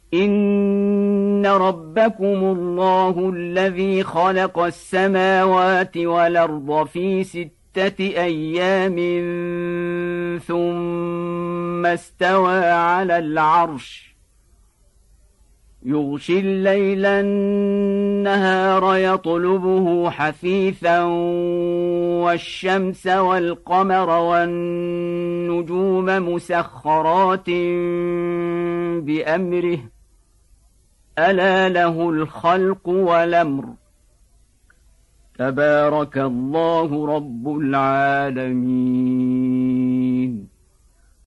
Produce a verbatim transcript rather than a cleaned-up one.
إن ربكم الله الذي خلق السماوات والأرض في ستة أيام ثم استوى على العرش يغشي الليل النهار يطلبه حثيثا والشمس والقمر والنجوم مسخرات بأمره ألا له الخلق والأمر تبارك الله رب العالمين.